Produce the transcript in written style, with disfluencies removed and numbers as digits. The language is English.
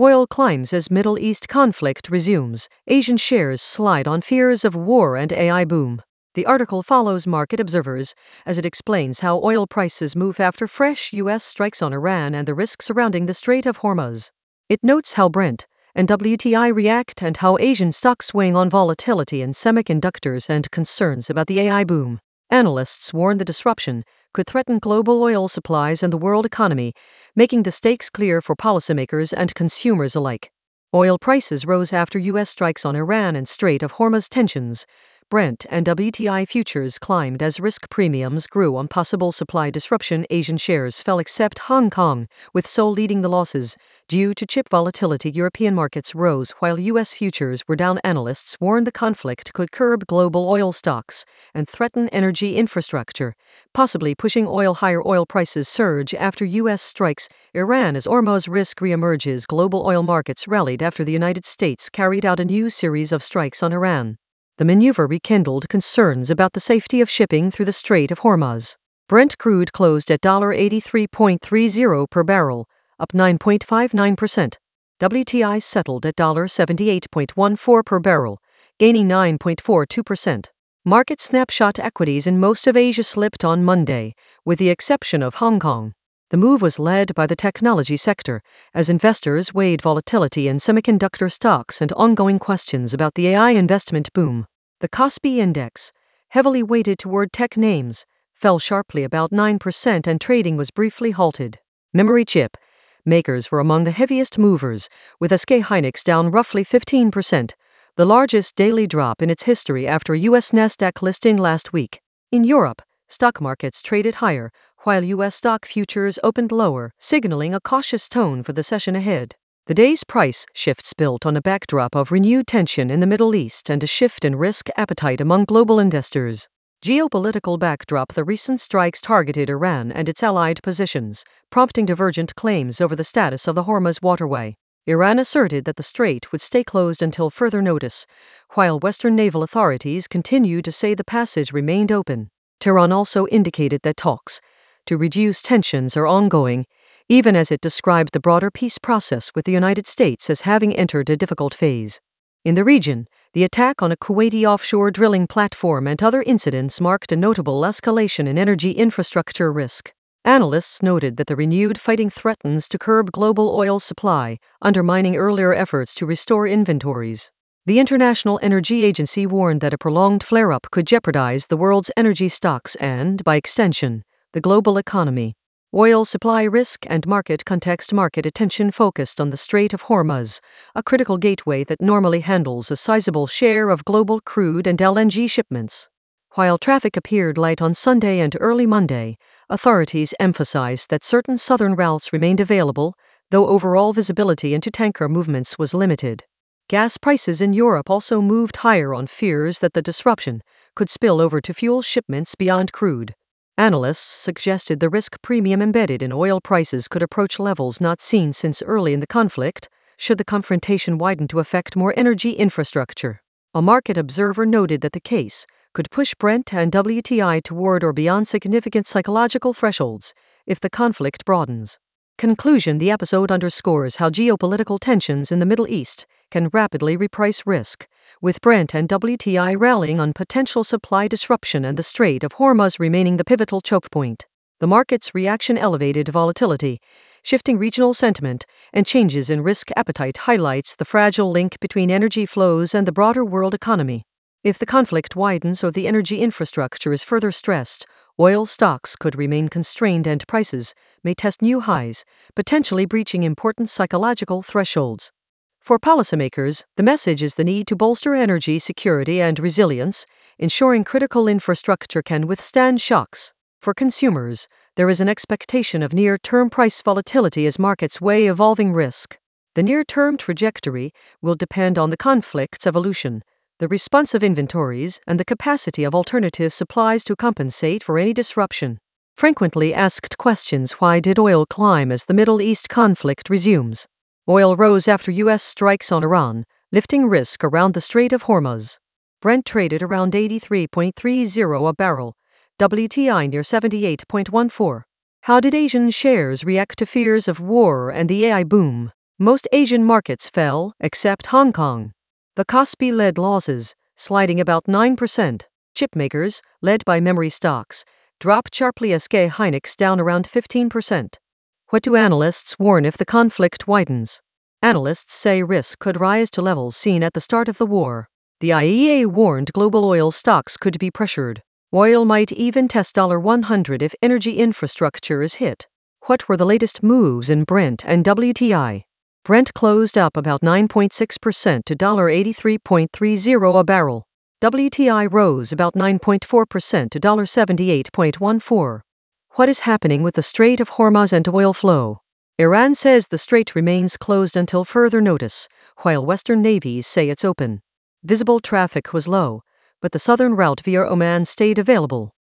Oil climbs as Middle East conflict resumes. Asian shares slide on fears of war and AI boom. The article follows market observers as it explains how oil prices move after fresh U.S. strikes on Iran and the risks surrounding the Strait of Hormuz. It notes how Brent and WTI react and how Asian stocks swing on volatility in semiconductors and concerns about the AI boom. Analysts warn the disruption could threaten global oil supplies and the world economy, making the stakes clear for policymakers and consumers alike. Oil prices rose after U.S. strikes on Iran and Strait of Hormuz tensions. Brent and WTI futures climbed as risk premiums grew on possible supply disruption. Asian shares fell except Hong Kong, with Seoul leading the losses. Due to chip volatility, European markets rose while U.S. futures were down. Analysts warn the conflict could curb global oil stocks and threaten energy infrastructure, possibly pushing oil higher. Oil prices surge after U.S. strikes Iran as Hormuz risk reemerges. Global oil markets rallied after the United States carried out a new series of strikes on Iran. The maneuver rekindled concerns about the safety of shipping through the Strait of Hormuz. Brent crude closed at $83.30 per barrel, up 9.59%. WTI settled at $78.14 per barrel, gaining 9.42%. Market snapshot: equities in most of Asia slipped on Monday, with the exception of Hong Kong. The move was led by the technology sector, as investors weighed volatility in semiconductor stocks and ongoing questions about the AI investment boom. The Kospi index, heavily weighted toward tech names, fell sharply about 9% and trading was briefly halted. Memory chip makers were among the heaviest movers, with SK Hynix down roughly 15%, the largest daily drop in its history after a U.S. Nasdaq listing last week. In Europe, stock markets traded higher, while U.S. stock futures opened lower, signaling a cautious tone for the session ahead. The day's price shifts built on a backdrop of renewed tension in the Middle East and a shift in risk appetite among global investors. Geopolitical backdrop: the recent strikes targeted Iran and its allied positions, prompting divergent claims over the status of the Hormuz waterway. Iran asserted that the strait would stay closed until further notice, while Western naval authorities continued to say the passage remained open. Tehran also indicated that talks to reduce tensions are ongoing, even as it described the broader peace process with the United States as having entered a difficult phase. In the region, the attack on a Kuwaiti offshore drilling platform and other incidents marked a notable escalation in energy infrastructure risk. Analysts noted that the renewed fighting threatens to curb global oil supply, undermining earlier efforts to restore inventories. The International Energy Agency warned that a prolonged flare-up could jeopardize the world's energy stocks and, by extension, the global economy. Oil supply risk and market context: market attention focused on the Strait of Hormuz, a critical gateway that normally handles a sizable share of global crude and LNG shipments. While traffic appeared light on Sunday and early Monday, authorities emphasized that certain southern routes remained available, though overall visibility into tanker movements was limited. Gas prices in Europe also moved higher on fears that the disruption could spill over to fuel shipments beyond crude. Analysts suggested the risk premium embedded in oil prices could approach levels not seen since early in the conflict, should the confrontation widen to affect more energy infrastructure. A market observer noted that the case could push Brent and WTI toward or beyond significant psychological thresholds if the conflict broadens. Conclusion: the episode underscores how geopolitical tensions in the Middle East can rapidly reprice risk, with Brent and WTI rallying on potential supply disruption and the Strait of Hormuz remaining the pivotal choke point. The market's reaction: elevated volatility, shifting regional sentiment, and changes in risk appetite highlights the fragile link between energy flows and the broader world economy. If the conflict widens or the energy infrastructure is further stressed, oil stocks could remain constrained and prices may test new highs, potentially breaching important psychological thresholds. For policymakers, the message is the need to bolster energy security and resilience, ensuring critical infrastructure can withstand shocks. For consumers, there is an expectation of near-term price volatility as markets weigh evolving risk. The near-term trajectory will depend on the conflict's evolution, the response of inventories, and the capacity of alternative supplies to compensate for any disruption. Frequently asked questions: why did oil climb as the Middle East conflict resumes? Oil rose after U.S. strikes on Iran, lifting risk around the Strait of Hormuz. Brent traded around $83.30 a barrel, WTI near $78.14. How did Asian shares react to fears of war and the AI boom? Most Asian markets fell, except Hong Kong. The Kospi led losses, sliding about 9%. Chipmakers, led by memory stocks, dropped sharply. SK Hynix down around 15%. What do analysts warn if the conflict widens? Analysts say risk could rise to levels seen at the start of the war. The IEA warned global oil stocks could be pressured. Oil might even test $100 if energy infrastructure is hit. What were the latest moves in Brent and WTI? Brent closed up about 9.6% to $83.30 a barrel. WTI rose about 9.4% to $78.14. What is happening with the Strait of Hormuz and oil flow? Iran says the strait remains closed until further notice, while Western navies say it's open. Visible traffic was low, but the southern route via Oman stayed available.